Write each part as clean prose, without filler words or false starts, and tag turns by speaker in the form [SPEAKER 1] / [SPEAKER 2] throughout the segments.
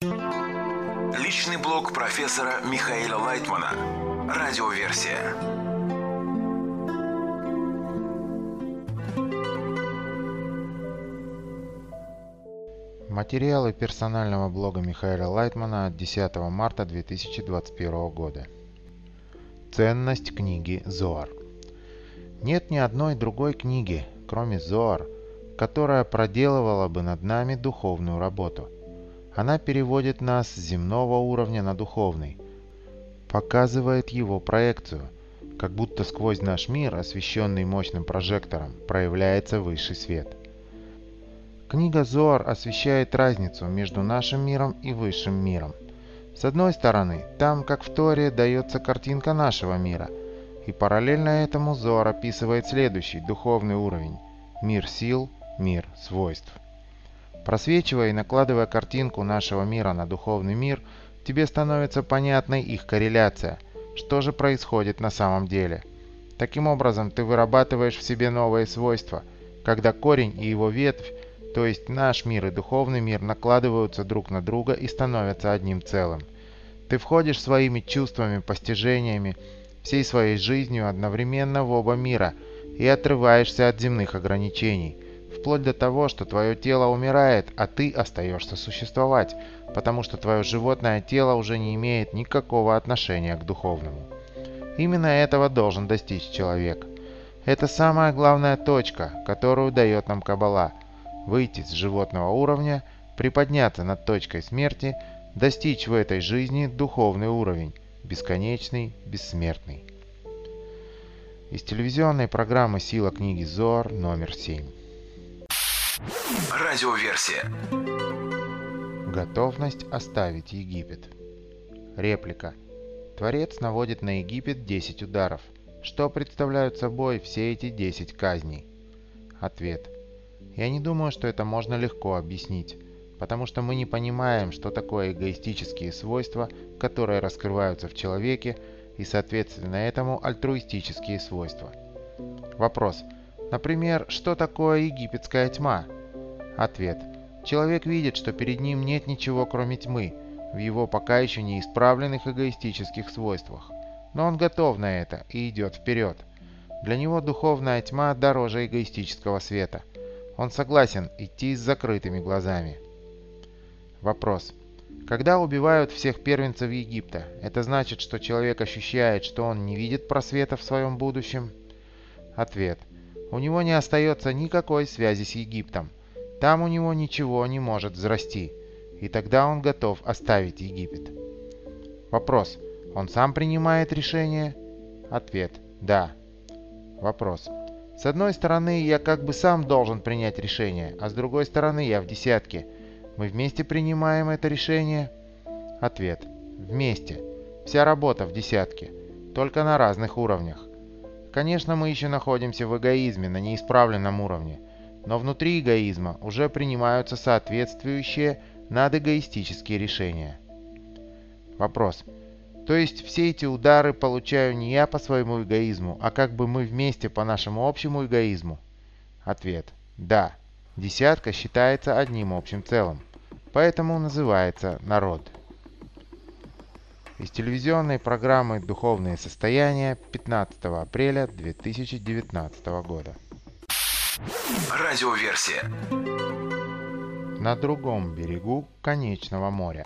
[SPEAKER 1] Личный блог профессора Михаила Лайтмана. Радиоверсия.
[SPEAKER 2] Материалы персонального блога Михаила Лайтмана от 10 марта 2021 года. Ценность книги Зоар. Нет ни одной другой книги, кроме Зоар, которая проделывала бы над нами духовную работу. Она переводит нас с земного уровня на духовный, показывает его проекцию, как будто сквозь наш мир, освещенный мощным прожектором, проявляется высший свет. Книга Зоар освещает разницу между нашим миром и высшим миром. С одной стороны, там, как в Торе, дается картинка нашего мира, и параллельно этому Зоар описывает следующий духовный уровень – мир сил, мир свойств. Просвечивая и накладывая картинку нашего мира на духовный мир, тебе становится понятной их корреляция, что же происходит на самом деле. Таким образом, ты вырабатываешь в себе новые свойства, когда корень и его ветвь, то есть наш мир и духовный мир, накладываются друг на друга и становятся одним целым. Ты входишь своими чувствами, постижениями, всей своей жизнью одновременно в оба мира и отрываешься от земных ограничений, вплоть до того, что твое тело умирает, а ты остаешься существовать, потому что твое животное тело уже не имеет никакого отношения к духовному. Именно этого должен достичь человек. Это самая главная точка, которую дает нам Каббала – выйти с животного уровня, приподняться над точкой смерти, достичь в этой жизни духовный уровень, бесконечный, бессмертный. Из телевизионной программы «Сила книги Зоар» номер 7.
[SPEAKER 1] Радиоверсия.
[SPEAKER 2] Готовность оставить Египет. Реплика. Творец наводит на Египет 10 ударов. Что представляют собой все эти 10 казней? Ответ. Я не думаю, что это можно легко объяснить, потому что мы не понимаем, что такое эгоистические свойства, которые раскрываются в человеке, и соответственно этому альтруистические свойства. Вопрос. Например, что такое египетская тьма? Ответ. Человек видит, что перед ним нет ничего, кроме тьмы, в его пока еще не исправленных эгоистических свойствах. Но он готов на это и идет вперед. Для него духовная тьма дороже эгоистического света. Он согласен идти с закрытыми глазами. Вопрос. Когда убивают всех первенцев Египта, это значит, что человек ощущает, что он не видит просвета в своем будущем? Ответ. У него не остается никакой связи с Египтом. Там у него ничего не может взрасти, и тогда он готов оставить Египет. Вопрос. Он сам принимает решение? Ответ. Да. Вопрос. С одной стороны, я как бы сам должен принять решение, а с другой стороны, я в десятке. Мы вместе принимаем это решение? Ответ. Вместе. Вся работа в десятке, только на разных уровнях. Конечно, мы еще находимся в эгоизме на неисправленном уровне, но внутри эгоизма уже принимаются соответствующие надэгоистические решения. Вопрос. То есть все эти удары получаю не я по своему эгоизму, а как бы мы вместе по нашему общему эгоизму? Ответ. Да. Десятка считается одним общим целым, поэтому называется народ. Из телевизионной программы «Духовные состояния» 15 апреля 2019 года.
[SPEAKER 1] Радиоверсия.
[SPEAKER 2] На другом берегу конечного моря.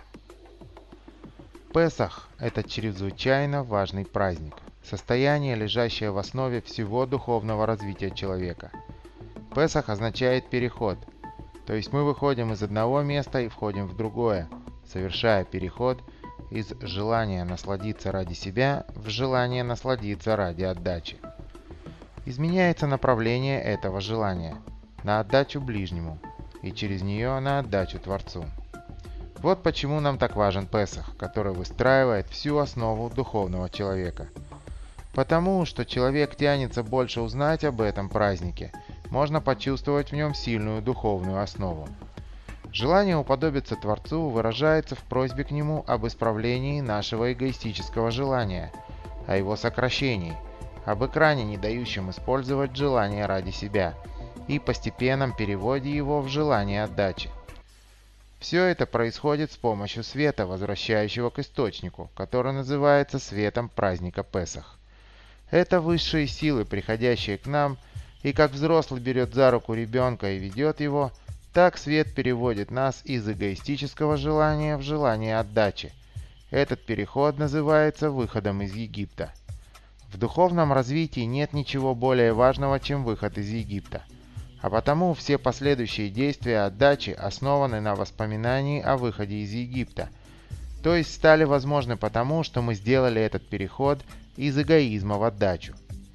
[SPEAKER 2] Песах – это чрезвычайно важный праздник, состояние, лежащее в основе всего духовного развития человека. Песах означает переход, то есть мы выходим из одного места и входим в другое, совершая переход из желания насладиться ради себя в желание насладиться ради отдачи. Изменяется направление этого желания на отдачу ближнему и через нее на отдачу Творцу. Вот почему нам так важен Песах, который выстраивает всю основу духовного человека. Потому что человек тянется больше узнать об этом празднике, можно почувствовать в нем сильную духовную основу. Желание уподобиться Творцу выражается в просьбе к Нему об исправлении нашего эгоистического желания, о его сокращении, об экране, не дающем использовать желание ради себя, и постепенном переводе его в желание отдачи. Все это происходит с помощью света, возвращающего к источнику, который называется светом праздника Песах. Это высшие силы, приходящие к нам, и как взрослый берет за руку ребенка и ведет его, так свет переводит нас из эгоистического желания в желание отдачи. Этот переход называется выходом из Египта. В духовном развитии нет ничего более важного, чем выход из Египта. А потому все последующие действия отдачи основаны на воспоминании о выходе из Египта, то есть стали возможны потому, что мы сделали этот переход из эгоизма в отдачу.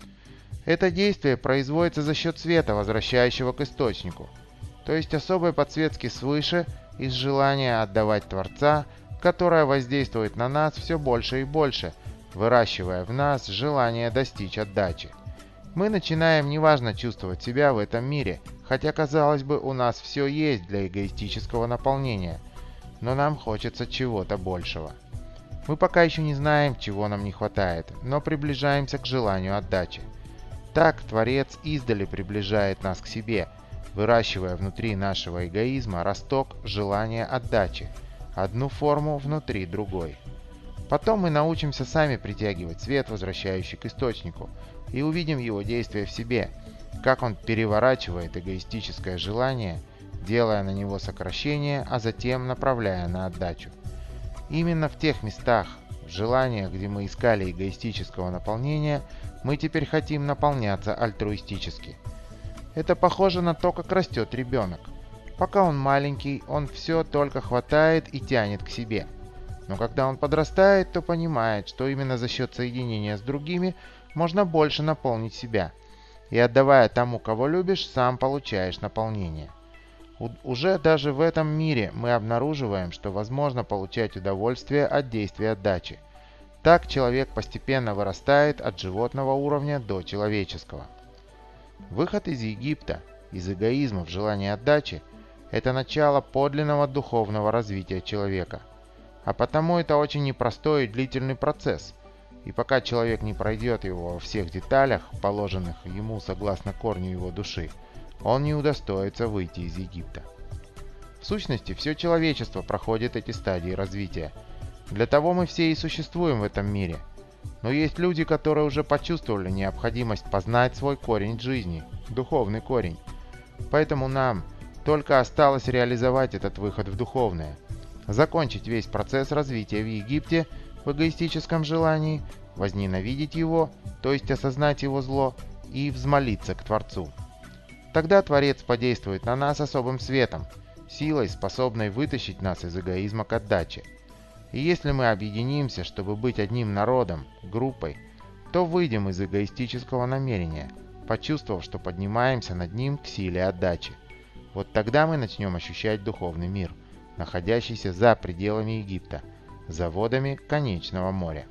[SPEAKER 2] Это действие производится за счет света, возвращающего к источнику, то есть особой подсветки свыше из желания отдавать Творца, которое воздействует на нас все больше и больше, выращивая в нас желание достичь отдачи. Мы начинаем неважно чувствовать себя в этом мире, хотя, казалось бы, у нас все есть для эгоистического наполнения, но нам хочется чего-то большего. Мы пока еще не знаем, чего нам не хватает, но приближаемся к желанию отдачи. Так Творец издали приближает нас к себе, выращивая внутри нашего эгоизма росток желания отдачи, одну форму внутри другой. Потом мы научимся сами притягивать свет, возвращающий к источнику, и увидим его действие в себе, как он переворачивает эгоистическое желание, делая на него сокращение, а затем направляя на отдачу. Именно в тех местах, в желаниях, где мы искали эгоистического наполнения, мы теперь хотим наполняться альтруистически. Это похоже на то, как растет ребенок. Пока он маленький, он все только хватает и тянет к себе. Но когда он подрастает, то понимает, что именно за счет соединения с другими можно больше наполнить себя. И отдавая тому, кого любишь, сам получаешь наполнение. Уже даже в этом мире мы обнаруживаем, что возможно получать удовольствие от действия отдачи. Так человек постепенно вырастает от животного уровня до человеческого. Выход из Египта, из эгоизма в желание отдачи – это начало подлинного духовного развития человека. А потому это очень непростой и длительный процесс. И пока человек не пройдет его во всех деталях, положенных ему согласно корню его души, он не удостоится выйти из Египта. В сущности, все человечество проходит эти стадии развития. Для того мы все и существуем в этом мире. Но есть люди, которые уже почувствовали необходимость познать свой корень жизни, духовный корень. Поэтому нам только осталось реализовать этот выход в духовное, закончить весь процесс развития в Египте в эгоистическом желании, возненавидеть его, то есть осознать его зло, и взмолиться к Творцу. Тогда Творец подействует на нас особым светом, силой, способной вытащить нас из эгоизма к отдаче. И если мы объединимся, чтобы быть одним народом, группой, то выйдем из эгоистического намерения, почувствовав, что поднимаемся над ним к силе отдачи. Вот тогда мы начнем ощущать духовный мир, находящийся за пределами Египта, за водами конечного моря.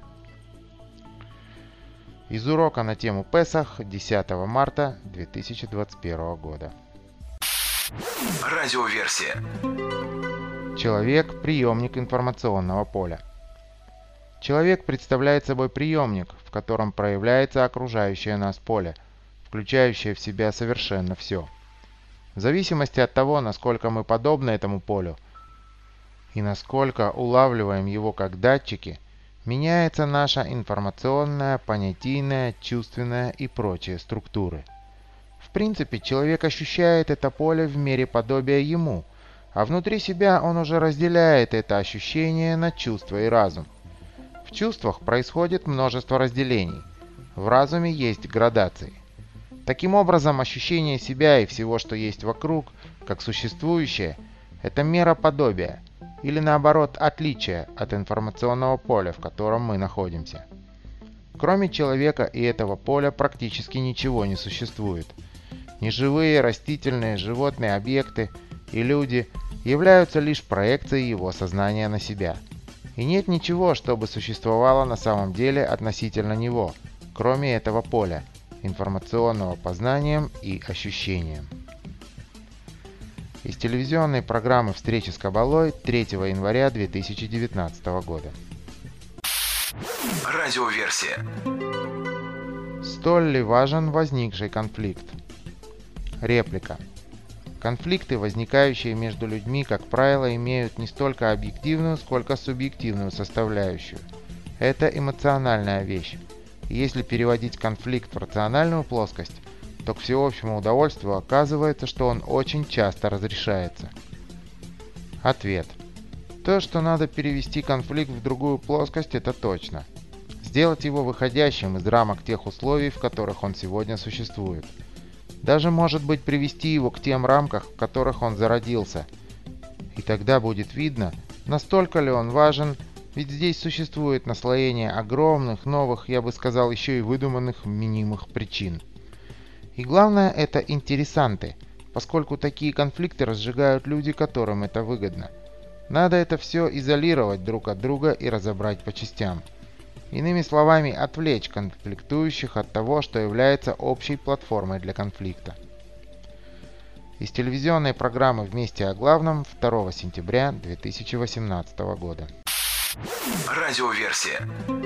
[SPEAKER 2] Из урока на тему Песах 10 марта 2021 года.
[SPEAKER 1] Радиоверсия.
[SPEAKER 2] Человек – приемник информационного поля. Человек представляет собой приемник, в котором проявляется окружающее нас поле, включающее в себя совершенно все. В зависимости от того, насколько мы подобны этому полю и насколько улавливаем его как датчики, меняется наша информационная, понятийная, чувственная и прочие структуры. В принципе, человек ощущает это поле в мере подобия ему, а внутри себя он уже разделяет это ощущение на чувства и разум. В чувствах происходит множество разделений, в разуме есть градации. Таким образом, ощущение себя и всего, что есть вокруг, как существующее, это мера подобия, или наоборот отличия от информационного поля, в котором мы находимся. Кроме человека и этого поля практически ничего не существует. Неживые, растительные, животные объекты и люди являются лишь проекцией его сознания на себя. И нет ничего, что бы существовало на самом деле относительно него, кроме этого поля, информационного познанием и ощущением. Из телевизионной программы «Встречи с Каббалой» 3 января 2019 года.
[SPEAKER 1] Радиоверсия.
[SPEAKER 2] Столь ли важен возникший конфликт? Реплика. Конфликты, возникающие между людьми, как правило, имеют не столько объективную, сколько субъективную составляющую. Это эмоциональная вещь. И если переводить конфликт в рациональную плоскость, то к всеобщему удовольствию оказывается, что он очень часто разрешается. Ответ. То, что надо перевести конфликт в другую плоскость, это точно. Сделать его выходящим из рамок тех условий, в которых он сегодня существует. Даже, может быть, привести его к тем рамкам, в которых он зародился. И тогда будет видно, настолько ли он важен, ведь здесь существует наслоение огромных, новых, я бы сказал, еще и выдуманных мнимых причин. И главное, это интересанты, поскольку такие конфликты разжигают люди, которым это выгодно. Надо это все изолировать друг от друга и разобрать по частям. Иными словами, отвлечь конфликтующих от того, что является общей платформой для конфликта. Из телевизионной программы «Вместе о главном» 2 сентября 2018 года.
[SPEAKER 1] Радиоверсия.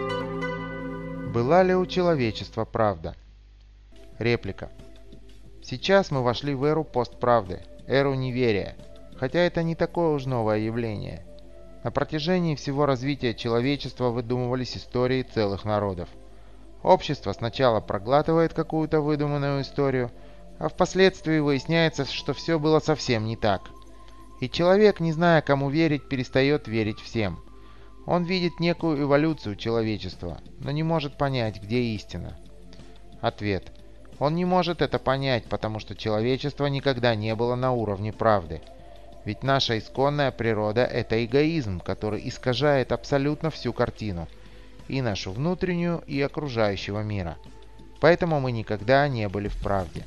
[SPEAKER 2] Была ли у человечества правда? Реплика. Сейчас мы вошли в эру постправды, эру неверия. Хотя это не такое уж новое явление. На протяжении всего развития человечества выдумывались истории целых народов. Общество сначала проглатывает какую-то выдуманную историю, а впоследствии выясняется, что все было совсем не так. И человек, не зная, кому верить, перестает верить всем. Он видит некую эволюцию человечества, но не может понять, где истина. Ответ. Он не может это понять, потому что человечество никогда не было на уровне правды. Ведь наша исконная природа – это эгоизм, который искажает абсолютно всю картину, и нашу внутреннюю, и окружающего мира. Поэтому мы никогда не были в правде.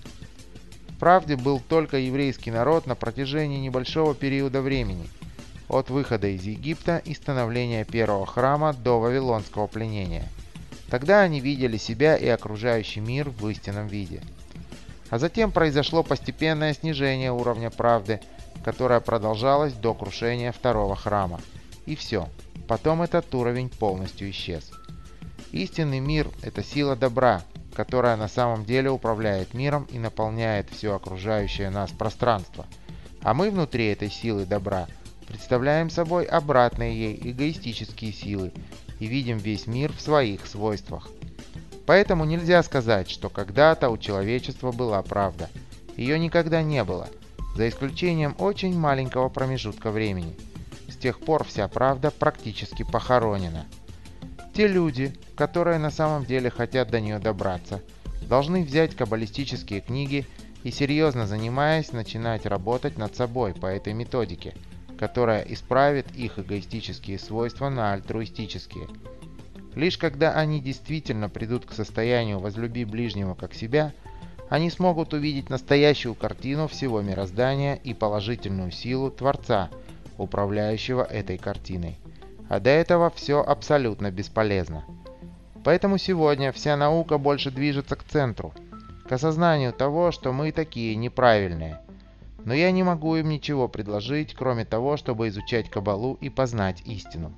[SPEAKER 2] В правде был только еврейский народ на протяжении небольшого периода времени, от выхода из Египта и становления первого храма до вавилонского пленения. Тогда они видели себя и окружающий мир в истинном виде. А затем произошло постепенное снижение уровня правды, которое продолжалось до крушения второго храма. И все. Потом этот уровень полностью исчез. Истинный мир – это сила добра, которая на самом деле управляет миром и наполняет все окружающее нас пространство. А мы внутри этой силы добра представляем собой обратные ей эгоистические силы и видим весь мир в своих свойствах. Поэтому нельзя сказать, что когда-то у человечества была правда. Ее никогда не было, за исключением очень маленького промежутка времени. С тех пор вся правда практически похоронена. Те люди, которые на самом деле хотят до нее добраться, должны взять каббалистические книги и, серьезно занимаясь, начинать работать над собой по этой методике, которая исправит их эгоистические свойства на альтруистические. Лишь когда они действительно придут к состоянию «возлюби ближнего как себя», они смогут увидеть настоящую картину всего мироздания и положительную силу Творца, управляющего этой картиной. А до этого все абсолютно бесполезно. Поэтому сегодня вся наука больше движется к центру, к осознанию того, что мы такие неправильные. Но я не могу им ничего предложить, кроме того, чтобы изучать Каббалу и познать истину.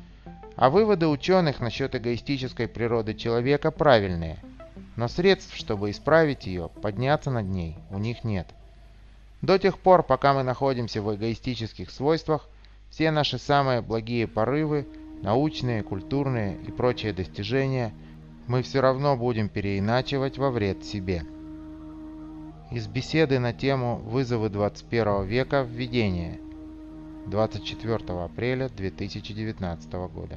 [SPEAKER 2] А выводы ученых насчет эгоистической природы человека правильные. Но средств, чтобы исправить ее, подняться над ней, у них нет. До тех пор, пока мы находимся в эгоистических свойствах, все наши самые благие порывы, научные, культурные и прочие достижения, мы все равно будем переиначивать во вред себе. Из беседы на тему «Вызовы 21 века. Введение». 24 апреля 2019 года.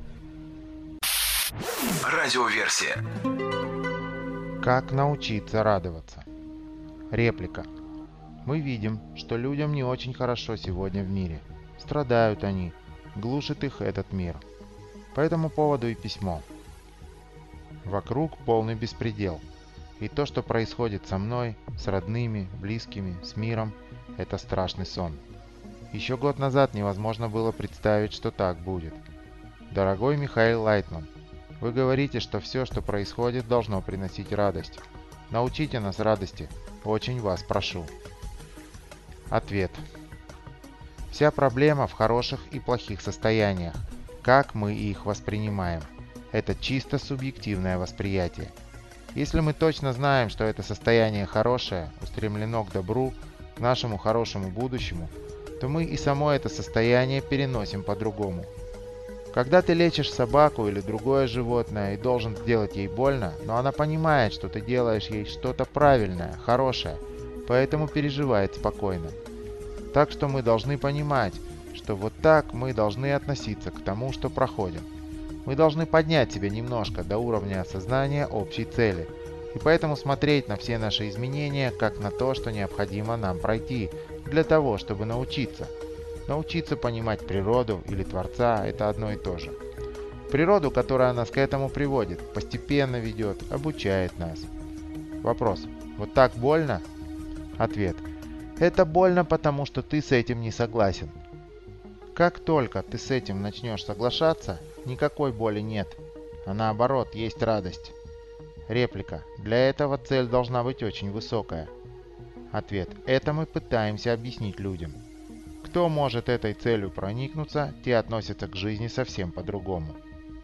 [SPEAKER 1] Радиоверсия.
[SPEAKER 2] Как научиться радоваться? Реплика. Мы видим, что людям не очень хорошо сегодня в мире. Страдают они, глушит их этот мир. По этому поводу и письмо. Вокруг полный беспредел. И то, что происходит со мной, с родными, близкими, с миром, это страшный сон. Еще год назад невозможно было представить, что так будет. Дорогой Михаил Лайтман, вы говорите, что все, что происходит, должно приносить радость. Научите нас радости, очень вас прошу. Ответ. Вся проблема в хороших и плохих состояниях. Как мы их воспринимаем? Это чисто субъективное восприятие. Если мы точно знаем, что это состояние хорошее, устремлено к добру, к нашему хорошему будущему, то мы и само это состояние переносим по-другому. Когда ты лечишь собаку или другое животное и должен сделать ей больно, но она понимает, что ты делаешь ей что-то правильное, хорошее, поэтому переживает спокойно. Так что мы должны понимать, что вот так мы должны относиться к тому, что проходим. Мы должны поднять себя немножко до уровня осознания общей цели, и поэтому смотреть на все наши изменения как на то, что необходимо нам пройти для того, чтобы научиться. Научиться понимать природу или Творца – это одно и то же. Природу, которая нас к этому приводит, постепенно ведет, обучает нас. Вопрос. Вот так больно? Ответ. Это больно, потому что ты с этим не согласен. Как только ты с этим начнешь соглашаться, никакой боли нет, а наоборот, есть радость. Реплика. Для этого цель должна быть очень высокая. Ответ. Это мы пытаемся объяснить людям. Кто может этой целью проникнуться, те относятся к жизни совсем по-другому.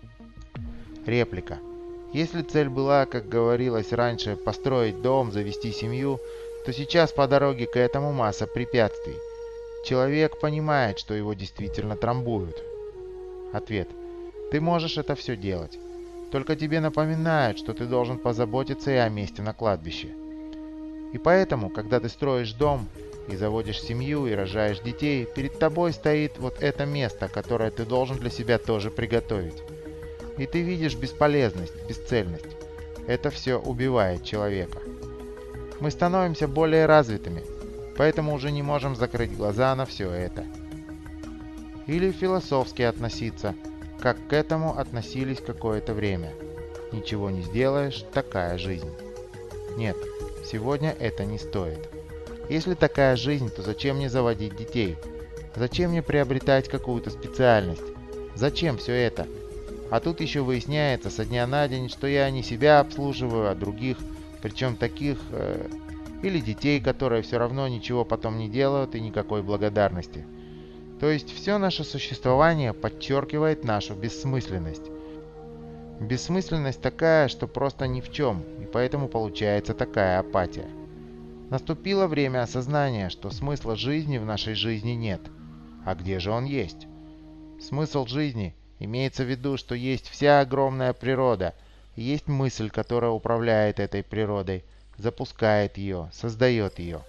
[SPEAKER 2] Реплика. Если цель была, как говорилось раньше, построить дом, завести семью, то сейчас по дороге к этому масса препятствий. Человек понимает, что его действительно трамбуют. Ответ. Ты можешь это все делать. Только тебе напоминают, что ты должен позаботиться и о месте на кладбище. И поэтому, когда ты строишь дом, и заводишь семью, и рожаешь детей, перед тобой стоит вот это место, которое ты должен для себя тоже приготовить. И ты видишь бесполезность, бесцельность. Это все убивает человека. Мы становимся более развитыми, поэтому уже не можем закрыть глаза на все это. Или философски относиться, как к этому относились какое-то время. Ничего не сделаешь, такая жизнь. Нет, сегодня это не стоит. Если такая жизнь, то зачем мне заводить детей? Зачем мне приобретать какую-то специальность? Зачем все это? А тут еще выясняется со дня на день, что я не себя обслуживаю, а других, причем таких, или детей, которые все равно ничего потом не делают и никакой благодарности. То есть все наше существование подчеркивает нашу бессмысленность. Бессмысленность такая, что просто ни в чем, и поэтому получается такая апатия. Наступило время осознания, что смысла жизни в нашей жизни нет. А где же он есть? Смысл жизни имеется в виду, что есть вся огромная природа, и есть мысль, которая управляет этой природой, запускает ее, создает ее.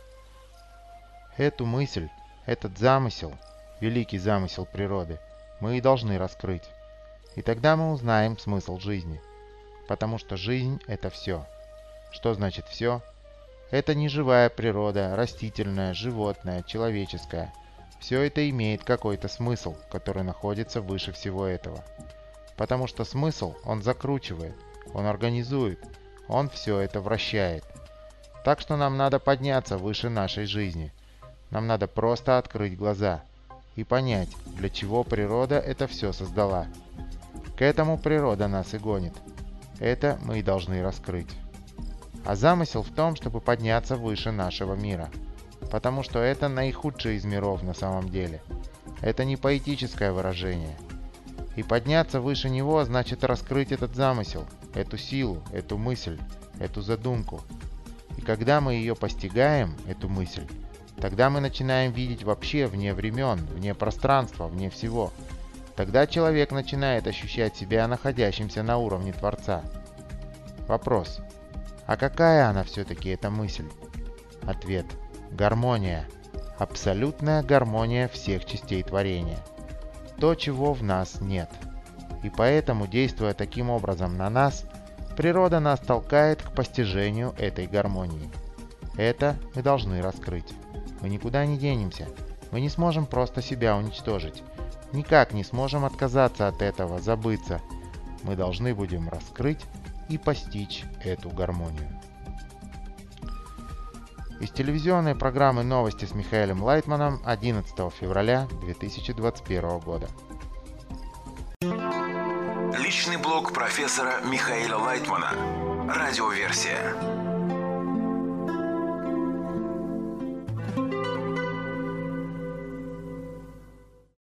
[SPEAKER 2] Эту мысль, этот замысел, великий замысел природы, мы и должны раскрыть. И тогда мы узнаем смысл жизни. Потому что жизнь – это все. Что значит все? Это не живая природа, растительная, животная, человеческая. Все это имеет какой-то смысл, который находится выше всего этого. Потому что смысл он закручивает, он организует, он все это вращает. Так что нам надо подняться выше нашей жизни. Нам надо просто открыть глаза и понять, для чего природа это все создала. К этому природа нас и гонит. Это мы и должны раскрыть. А замысел в том, чтобы подняться выше нашего мира. Потому что это наихудший из миров на самом деле. Это не поэтическое выражение. И подняться выше него значит раскрыть этот замысел, эту силу, эту мысль, эту задумку. И когда мы ее постигаем, эту мысль, тогда мы начинаем видеть вообще вне времен, вне пространства, вне всего. Тогда человек начинает ощущать себя находящимся на уровне Творца. Вопрос. А какая она все-таки, эта мысль? Ответ. Гармония. Абсолютная гармония всех частей творения. То, чего в нас нет. И поэтому, действуя таким образом на нас, природа нас толкает к постижению этой гармонии. Это мы должны раскрыть. Мы никуда не денемся. Мы не сможем просто себя уничтожить. Никак не сможем отказаться от этого, забыться. Мы должны будем раскрыть и постичь эту гармонию. Из телевизионной программы «Новости» с Михаилом Лайтманом 11 февраля 2021 года.
[SPEAKER 1] Личный блог профессора Михаила Лайтмана. Радиоверсия.